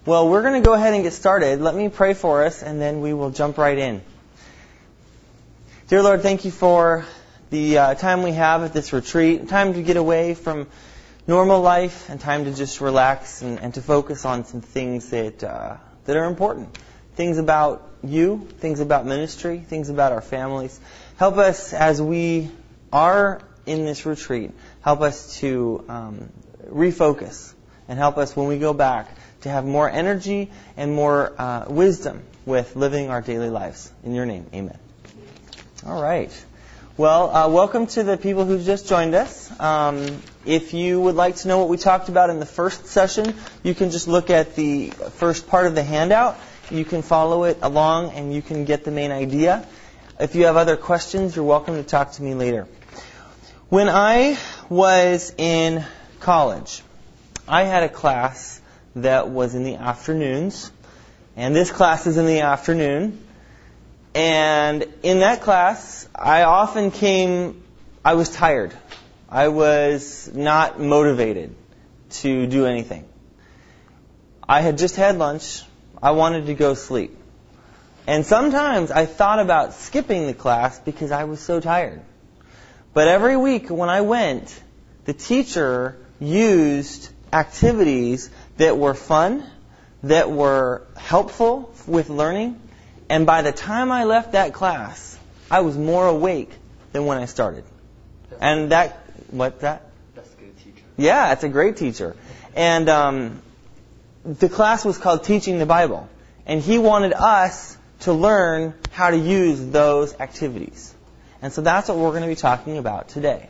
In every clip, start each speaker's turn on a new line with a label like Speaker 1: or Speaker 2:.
Speaker 1: Well, we're going to go ahead and get started. Let me pray for us, and then we will jump right in. Dear Lord, thank you for the time we have at this retreat, time to get away from normal life, and time to just relax and to focus on some things that are important. Things about you, things about ministry, things about our families. Help us as we are in this retreat. Help us to refocus, and help us when we go back to have more energy and more wisdom with living our daily lives. In your name, amen. All right. Well, welcome to the people who just joined us. If you would like to know what we talked about in the first session, you can just look at the first part of the handout. You can follow it along, and you can get the main idea. If you have other questions, you're welcome to talk to me later. When I was in college, I had a class that was in the afternoons, and this class is in the afternoon. And in that class, I was tired. I was not motivated to do anything. I had just had lunch. I wanted to go sleep. And sometimes I thought about skipping the class because I was so tired. But every week when I went, the teacher used activities that were fun, that were helpful with learning, and by the time I left that class, I was more awake than when I started. And what's that?
Speaker 2: That's a good teacher.
Speaker 1: Yeah, it's a great teacher. And the class was called Teaching the Bible. And he wanted us to learn how to use those activities. And so that's what we're going to be talking about today.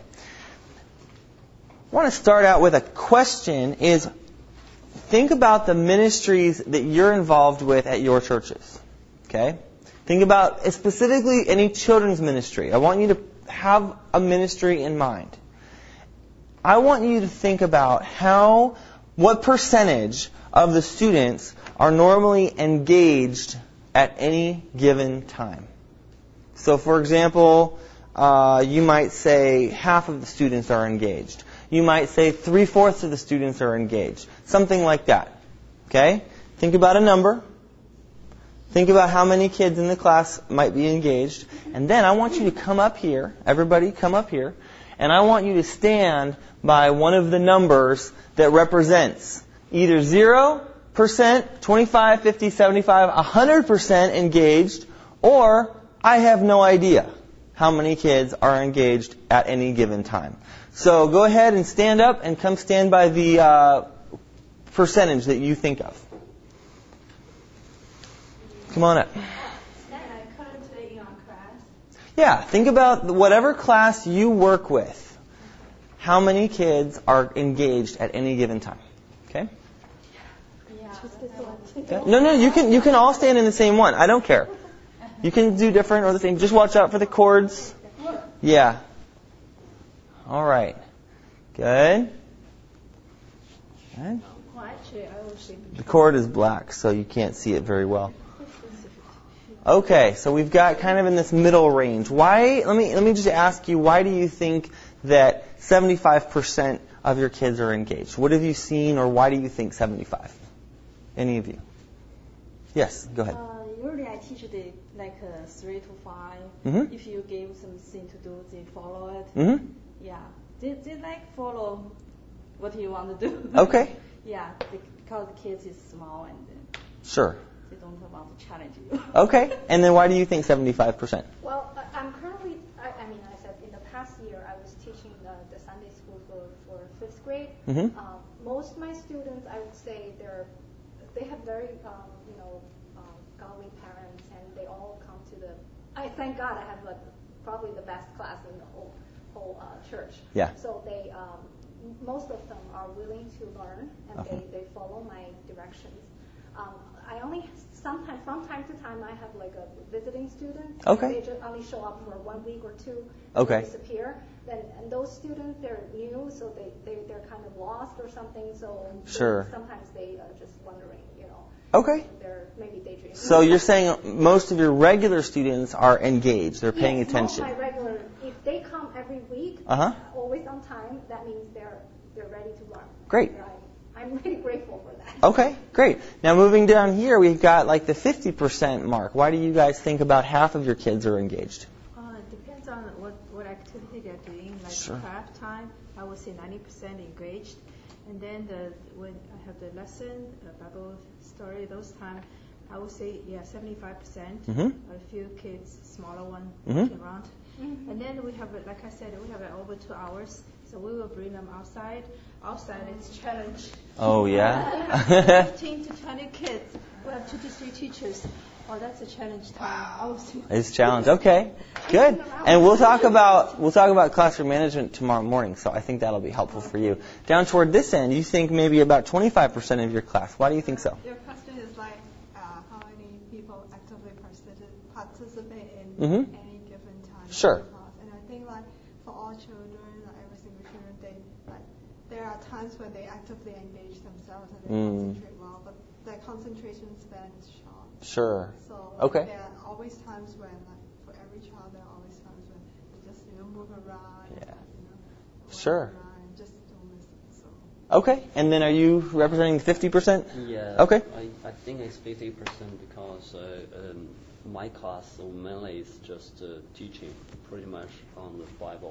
Speaker 1: I want to start out with a question is, think about the ministries that you're involved with at your churches. Okay? Think about specifically any children's ministry. I want you to have a ministry in mind. I want you to think about what percentage of the students are normally engaged at any given time. So, for example, you might say half of the students are engaged. You might say 3/4 of the students are engaged. Something like that. Okay? Think about a number. Think about how many kids in the class might be engaged. And then I want you to come up here. Everybody come up here. And I want you to stand by one of the numbers that represents either 0%, 25, 50, 75, 100% engaged, or I have no idea how many kids are engaged at any given time. So go ahead and stand up and come stand by the percentage that you think of. Come on up.
Speaker 3: Concentrating on class.
Speaker 1: Yeah, think about whatever class you work with. How many kids are engaged at any given time? Okay?
Speaker 3: Yeah.
Speaker 1: No, you can all stand in the same one. I don't care. You can do different or the same. Just watch out for the cords. Yeah. All right. Good. Good.
Speaker 3: Well, actually, I will see.
Speaker 1: The cord is black, so you can't see it very well. Okay, so we've got kind of in this middle range. Why? Let me just ask you, why do you think that 75% of your kids are engaged? What have you seen, or why do you think 75? Any of you? Yes, go ahead.
Speaker 3: Usually I teach the 3 to 5.
Speaker 1: Mm-hmm.
Speaker 3: If you give something to do, they follow it.
Speaker 1: Mm-hmm.
Speaker 3: Yeah, they follow what you want to do.
Speaker 1: Okay.
Speaker 3: Yeah, because the kids is small and
Speaker 1: Sure.
Speaker 3: they don't want to challenge you.
Speaker 1: Okay, and then why do you think 75%?
Speaker 4: Well, I'm currently, I said in the past year I was teaching the Sunday school for 5th grade.
Speaker 1: Mm-hmm.
Speaker 4: Most of my students, I would say, they have very, godly parents, and they all come to I thank God I have probably the best class in the whole church.
Speaker 1: Yeah.
Speaker 4: So they, most of them are willing to learn, and
Speaker 1: Uh-huh.
Speaker 4: they follow my directions. I only sometimes, from time to time, I have a visiting student.
Speaker 1: Okay.
Speaker 4: They just only show up for 1 week or 2.
Speaker 1: Okay.
Speaker 4: They disappear. And those students, they're new, so they're kind of lost or something. So
Speaker 1: Sure.
Speaker 4: sometimes they are just wondering,
Speaker 1: Okay.
Speaker 4: They're maybe daydreaming.
Speaker 1: So you're saying most of your regular students are engaged. They're paying
Speaker 4: Yes,
Speaker 1: attention.
Speaker 4: Most of my regular, if they come every week,
Speaker 1: Uh-huh.
Speaker 4: always on time, that means they're ready to learn.
Speaker 1: Great.
Speaker 4: I'm really grateful for that.
Speaker 1: Okay, great. Now moving down here, we've got like the 50% mark. Why do you guys think about half of your kids are engaged?
Speaker 2: It depends on what activity they're doing. Like
Speaker 1: Sure.
Speaker 2: craft time, I would say 90% engaged. And then when I have the lesson, Bible story, those time, I would say 75%.
Speaker 1: Mm-hmm.
Speaker 2: A few kids, smaller one,
Speaker 1: Mhm.
Speaker 2: walking around. And then we have, like I said, we have over 2 hours. So we will bring them outside. Outside it's challenge.
Speaker 1: Oh, yeah?
Speaker 2: 15 to 20 kids. We have 2 to 3 teachers. Oh, that's a challenge time. I would say.
Speaker 1: It's a challenge. Okay, good. And we'll talk about classroom management tomorrow morning, so I think that'll be helpful for you. Down toward this end, you think maybe about 25% of your class. Why do you think so?
Speaker 5: Your question is like how many people actively participate in
Speaker 1: Mhm.
Speaker 5: any given time.
Speaker 1: Sure.
Speaker 5: in the class. And I think like for all children, like every single children, there are times when they actively engage themselves and they concentrate well, but their concentration span is short.
Speaker 1: Sure.
Speaker 5: So
Speaker 1: Okay.
Speaker 5: there are always times when, like for every child, there are always times when they just move around.
Speaker 1: Yeah.
Speaker 5: And, run
Speaker 1: Sure.
Speaker 5: around and just don't listen. So.
Speaker 1: Okay, and then are you representing the 50%?
Speaker 6: Yeah.
Speaker 1: Okay.
Speaker 6: I think it's 50% because my class mainly is just teaching pretty much on the Bible,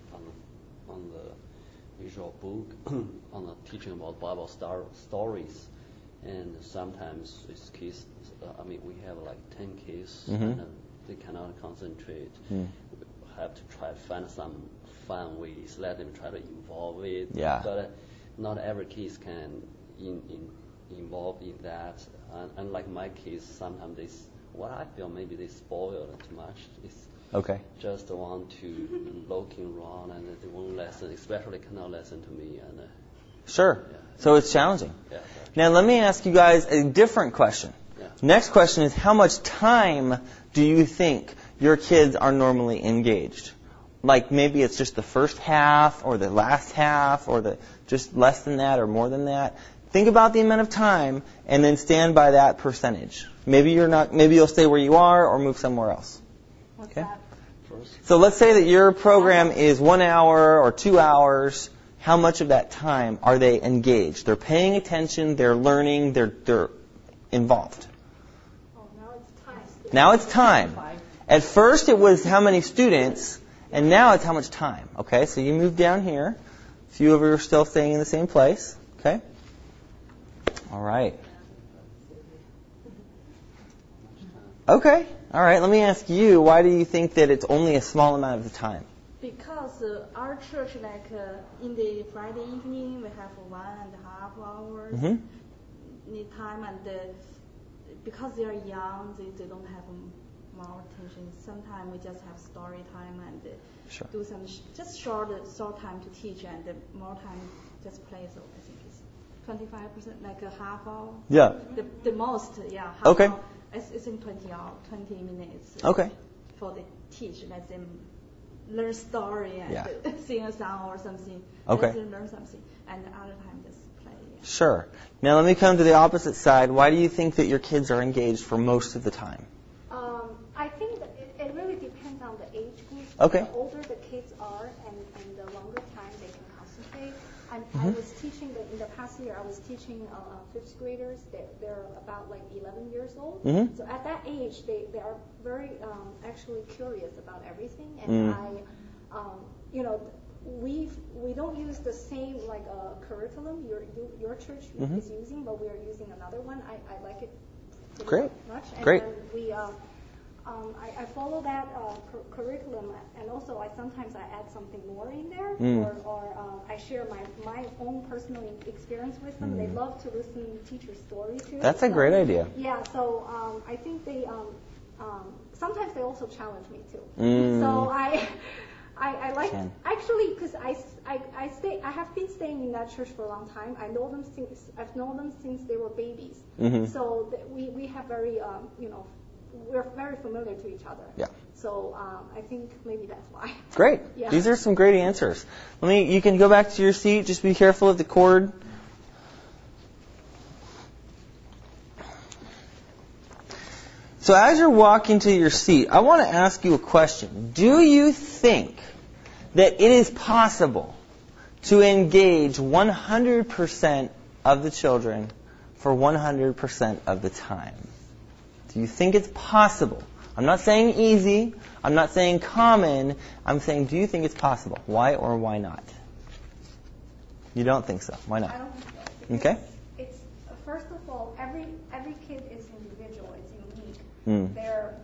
Speaker 6: on the visual book, on the teaching about Bible stories, and sometimes it's kids. We have like 10 kids, and they cannot concentrate. We have to try to find some fun ways, let them try to involve it.
Speaker 1: Yeah.
Speaker 6: But not every kid can involve in that. Unlike my kids, sometimes what I feel maybe they spoil it too much. It's
Speaker 1: Okay.
Speaker 6: just want to looking around and they won't listen, especially cannot listen to me. And
Speaker 1: Sure.
Speaker 6: Yeah.
Speaker 1: So it's challenging.
Speaker 6: yeah,
Speaker 1: Now let me ask you guys a different question.
Speaker 6: Yeah.
Speaker 1: Next question is, how much time do you think your kids are normally engaged? Like maybe it's just the first half or the last half or just less than that or more than that. Think about the amount of time and then stand by that percentage. Maybe you'll stay where you are or move somewhere else.
Speaker 2: What's
Speaker 1: Okay.
Speaker 2: that?
Speaker 6: first.
Speaker 1: So let's say that your program is 1 hour or 2 hours. How much of that time are they engaged? They're paying attention, they're learning, they're involved.
Speaker 4: Oh, now it's time.
Speaker 1: Now it's time. At first it was how many students, and now it's how much time. Okay, so you move down here. A few of you are still staying in the same place. Okay? All right. Okay. All right, let me ask you, why do you think that it's only a small amount of the time?
Speaker 2: Because our church, in the Friday evening, we have 1.5 hours need time, and because they are young, they don't have more attention. Sometimes we just have story time and
Speaker 1: Sure.
Speaker 2: do some just short time to teach, and more time just play. So I think it's 25%, like a half hour.
Speaker 1: Yeah.
Speaker 2: The most, yeah. Half
Speaker 1: Okay.
Speaker 2: hour. It's in 20 minutes.
Speaker 1: Okay.
Speaker 2: For the teach, let them learn story and
Speaker 1: Yeah.
Speaker 2: sing a song or something.
Speaker 1: Okay.
Speaker 2: Let them learn something, and the other time just play. Yeah.
Speaker 1: Sure. Now let me come to the opposite side. Why do you think that your kids are engaged for most of the time?
Speaker 4: I think that it really depends on the age group.
Speaker 1: Okay.
Speaker 4: The older the kids are and the longer time they can concentrate. I was teaching, in the past year, I was teaching 5th graders. They're about like 11 years old.
Speaker 1: Mhm.
Speaker 4: So at that age, they are very actually curious about everything. And we don't use the same curriculum your church is using, but we are using another one. I like it pretty
Speaker 1: Great.
Speaker 4: much. And
Speaker 1: Great.
Speaker 4: then we I follow that curriculum, and also sometimes I add something more in there, or I share my own personal experience with them. They love to listen to teacher stories too.
Speaker 1: That's a great idea.
Speaker 4: Yeah, so I think they sometimes they also challenge me too. So I like
Speaker 1: Can.
Speaker 4: actually because I have been staying in that church for a long time. I've known them since they were babies. So we have very we're very familiar to each other.
Speaker 1: Yeah.
Speaker 4: So I think maybe that's why.
Speaker 1: Great.
Speaker 4: Yeah.
Speaker 1: These are some great answers. You can go back to your seat. Just be careful of the cord. So as you're walking to your seat, I want to ask you a question. Do you think that it is possible to engage 100% of the children for 100% of the time? Do you think it's possible? I'm not saying easy. I'm not saying common. I'm saying, do you think it's possible? Why or why not? You don't think so. Why not?
Speaker 4: I don't think so.
Speaker 1: Okay.
Speaker 4: It's first of all, every kid is individual. It's unique.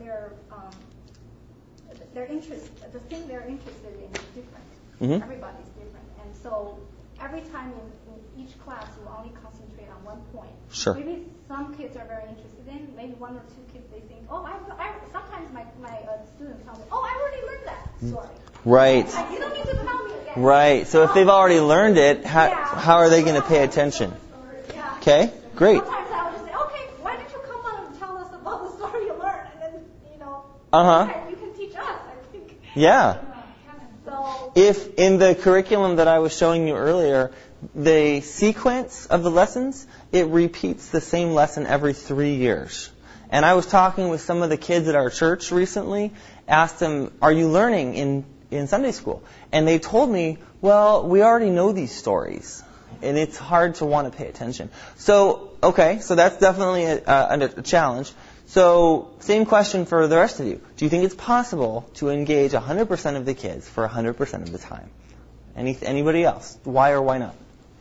Speaker 4: Their interest, the thing they're interested in is different.
Speaker 1: Mm-hmm.
Speaker 4: Everybody's different, and so every time in each class you only concentrate on one point.
Speaker 1: Sure.
Speaker 4: Maybe some kids are very interested in. Maybe one or two kids they think, oh, sometimes my students tell me, oh, I already learned that story.
Speaker 1: Right.
Speaker 4: You don't need to tell me again.
Speaker 1: Right. So if they've already learned it, how are they going to pay attention?
Speaker 4: Yeah.
Speaker 1: Okay. Great.
Speaker 4: Sometimes I would just say, okay, why don't you come on and tell us about the story you learned, and then you can teach us. I think.
Speaker 1: Yeah.
Speaker 4: So
Speaker 1: If in the curriculum that I was showing you earlier, the sequence of the lessons, it repeats the same lesson every 3 years. And I was talking with some of the kids at our church recently, asked them, are you learning in Sunday school? And they told me, well, we already know these stories, and it's hard to want to pay attention. So, okay, so that's definitely a challenge. So, same question for the rest of you. Do you think it's possible to engage 100% of the kids for 100% of the time? Anybody else? Why or why not?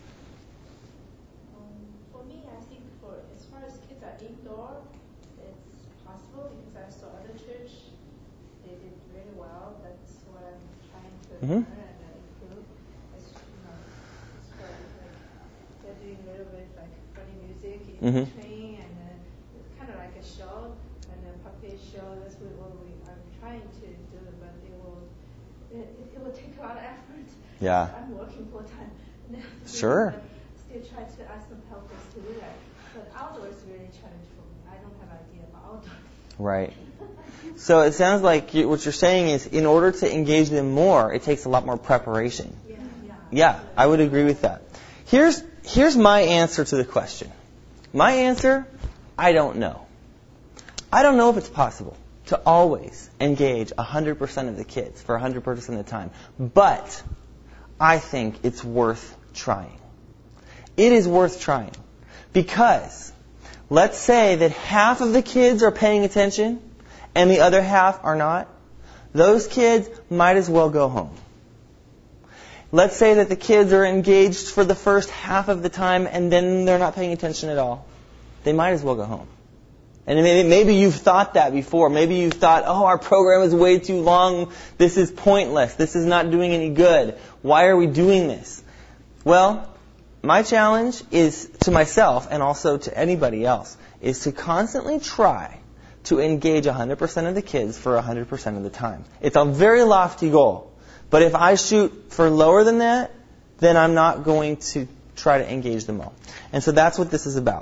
Speaker 7: For me, I think as far as kids are indoor, it's possible because I saw other church, they did really well. That's what I'm trying to learn and improve. It's, it's they're doing a little bit like funny music in between, and it's kind of like a show and a puppet show. That's what I'm trying to do, but it will take a lot of effort.
Speaker 1: Yeah.
Speaker 7: I'm working full time.
Speaker 1: Sure.
Speaker 7: Still try to ask them help us to do that. But outdoor is really challenging for me. I don't have an idea about outdoor.
Speaker 1: Right. So it sounds like what you're saying is in order to engage them more, it takes a lot more preparation. Yeah, I would agree with that. Here's my answer to the question. My answer, I don't know. I don't know if it's possible to always engage 100% of the kids for 100% of the time. But I think it's worth trying. It is worth trying. Because let's say that half of the kids are paying attention and the other half are not. Those kids might as well go home. Let's say that the kids are engaged for the first half of the time and then they're not paying attention at all. They might as well go home. And maybe you've thought that before. Maybe you've thought, oh, our program is way too long. This is pointless. This is not doing any good. Why are we doing this? Well, my challenge is to myself and also to anybody else is to constantly try to engage 100% of the kids for 100% of the time. It's a very lofty goal. But if I shoot for lower than that, then I'm not going to try to engage them all. And so that's what this is about.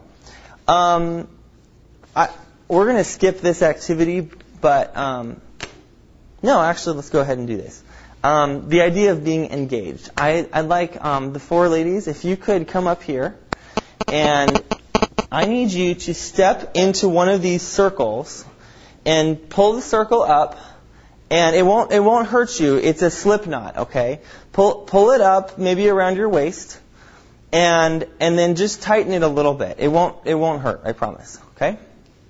Speaker 1: We're going to skip this activity, but no, actually, let's go ahead and do this. The idea of being engaged. I'd like the four ladies, if you could come up here, and I need you to step into one of these circles and pull the circle up, and it won't hurt you. It's a slip knot, okay? Pull it up, maybe around your waist, and then just tighten it a little bit. It won't hurt, I promise. Okay?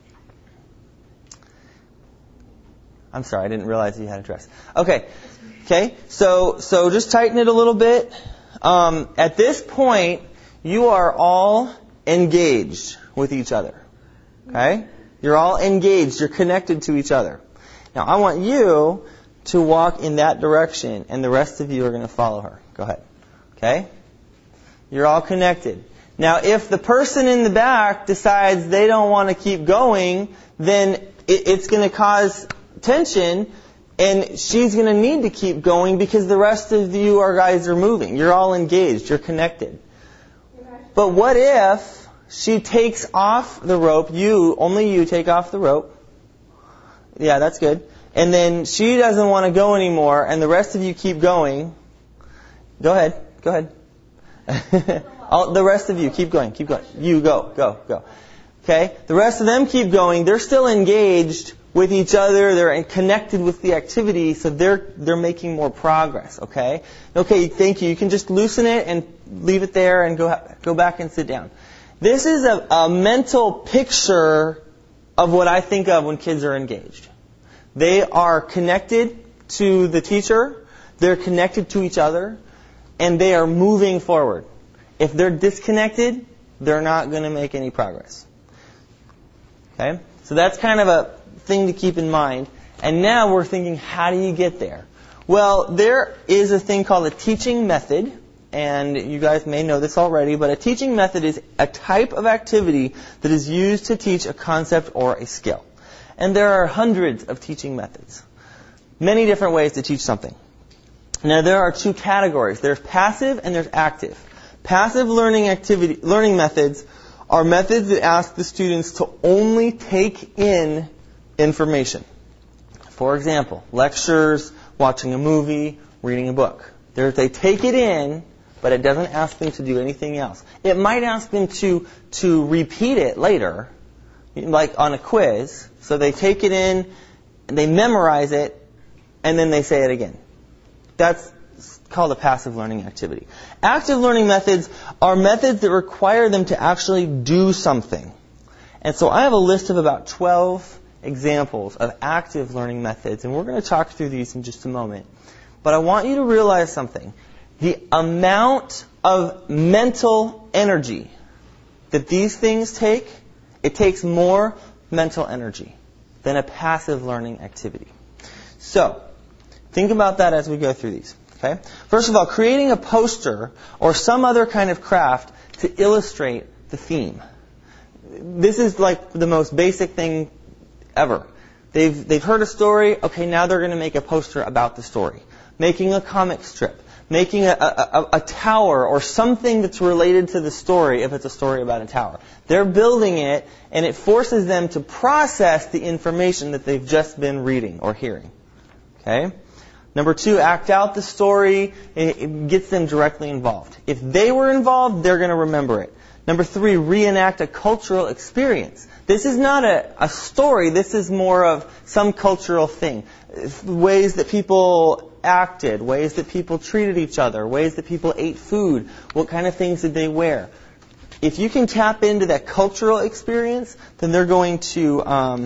Speaker 1: I'm sorry, I didn't realize you had a dress. Okay. So just tighten it a little bit. At this point, you are all engaged with each other. Okay? You're all engaged. You're connected to each other. Now, I want you to walk in that direction, and the rest of you are going to follow her. Go ahead. Okay? You're all connected. Now, if the person in the back decides they don't want to keep going, then it's going to cause tension, and she's going to need to keep going because the rest of you guys are moving. You're all engaged. You're connected. But what if she takes off the rope? Only you take off the rope. Yeah, that's good. And then she doesn't want to go anymore, and the rest of you keep going. Go ahead. The rest of you keep going. You go. Okay? The rest of them keep going. They're still engaged with each other. They're connected with the activity, so they're making more progress. Okay? Okay, thank you. You can just loosen it and leave it there and go back and sit down. This is a mental picture of what I think of when kids are engaged. They are connected to the teacher, they're connected to each other, and they are moving forward. If they're disconnected, they're not going to make any progress. Okay? So that's kind of a thing to keep in mind. And now we're thinking, how do you get there? Well, there is a thing called a teaching method, and you guys may know this already, but a teaching method is a type of activity that is used to teach a concept or a skill. And there are hundreds of teaching methods. Many different ways to teach something. Now, there are two categories. There's passive and there's active. Passive learning methods are methods that ask the students to only take in information. For example, lectures, watching a movie, reading a book. They take it in, but it doesn't ask them to do anything else. It might ask them to repeat it later, like on a quiz. So they take it in, and they memorize it, and then they say it again. That's called a passive learning activity. Active learning methods are methods that require them to actually do something. And so I have a list of about 12 examples of active learning methods, and we're going to talk through these in just a moment. But I want you to realize something. The amount of mental energy that these things take, it takes more mental energy than a passive learning activity. So, think about that as we go through these. Okay? First of all, creating a poster or some other kind of craft to illustrate the theme. This is like the most basic thing ever. They've heard a story. Okay, now they're going to make a poster about the story. Making a comic strip. Making a tower or something that's related to the story if it's a story about a tower. They're building it, and it forces them to process the information that they've just been reading or hearing. Okay? Number 2, act out the story. It gets them directly involved. If they were involved, they're going to remember it. Number 3, reenact a cultural experience. This is not a story. This is more of some cultural thing. Ways that people acted, ways that people treated each other, ways that people ate food, what kind of things did they wear. If you can tap into that cultural experience, then they're going to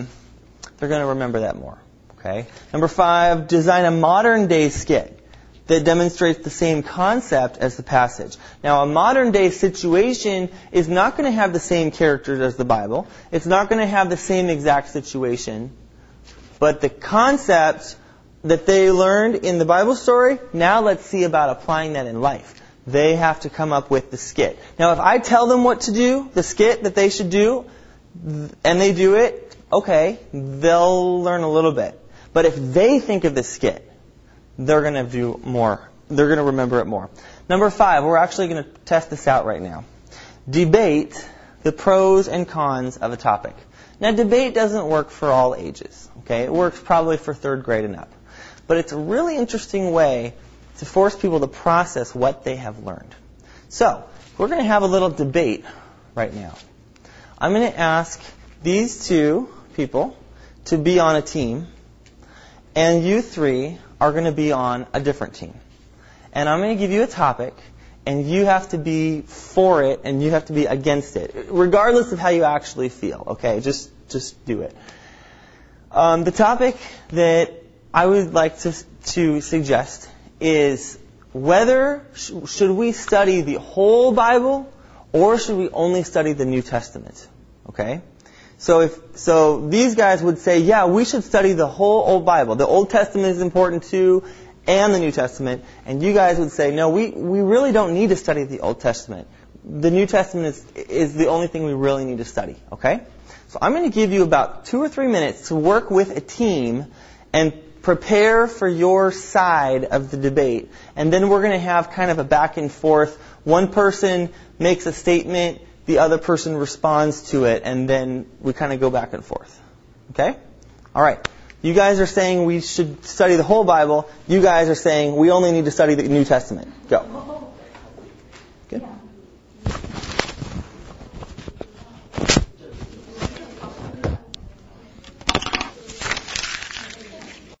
Speaker 1: remember that more. Okay. Number 5, design a modern day skit that demonstrates the same concept as the passage. Now, a modern day situation is not going to have the same characters as the Bible. It's not going to have the same exact situation. But the concept that they learned in the Bible story, now let's see about applying that in life. They have to come up with the skit. Now, if I tell them what to do, the skit that they should do, and they do it, okay, they'll learn a little bit. But if they think of the skit, they're going to do more. They're going to remember it more. Number 5, we're actually going to test this out right now. Debate the pros and cons of a topic. Now, debate doesn't work for all ages. Okay, it works probably for 3rd grade and up. But it's a really interesting way to force people to process what they have learned. So, we're going to have a little debate right now. I'm going to ask these 2 people to be on a team, and you 3 are going to be on a different team. And I'm going to give you a topic, and you have to be for it, and you have to be against it, regardless of how you actually feel. Okay, just do it. The topic that I would like to suggest is whether should we study the whole Bible or should we only study the New Testament? Okay? So these guys would say, yeah, we should study the whole Old Bible. The Old Testament is important too, and the New Testament. And you guys would say, no, we really don't need to study the Old Testament. The New Testament is the only thing we really need to study. Okay? So I'm going to give you about 2 or 3 minutes to work with a team and prepare for your side of the debate. And then we're going to have kind of a back and forth. One person makes a statement, the other person responds to it, and then we kind of go back and forth. Okay? All right. You guys are saying we should study the whole Bible. You guys are saying we only need to study the New Testament. Go. Good.